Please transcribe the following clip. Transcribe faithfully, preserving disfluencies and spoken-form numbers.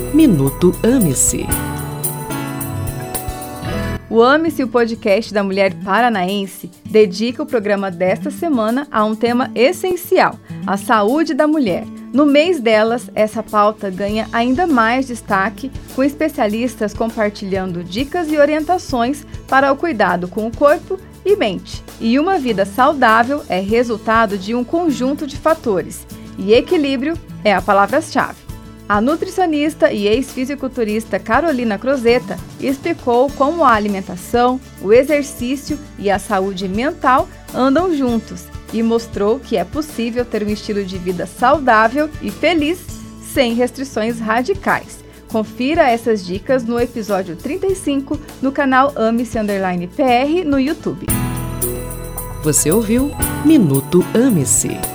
Minuto Ame-se. O Ame-se, o podcast da mulher paranaense, dedica o programa desta semana a um tema essencial, a saúde da mulher. No mês delas, essa pauta ganha ainda mais destaque, com especialistas compartilhando dicas e orientações para o cuidado com o corpo e mente. E uma vida saudável é resultado de um conjunto de fatores, e equilíbrio é a palavra-chave. A nutricionista e ex-fisiculturista Carolina Crozeta explicou como a alimentação, o exercício e a saúde mental andam juntos e mostrou que é possível ter um estilo de vida saudável e feliz sem restrições radicais. Confira essas dicas no episódio trinta e cinco no canal Ame-se Underline P R no YouTube. Você ouviu Minuto Ame-se.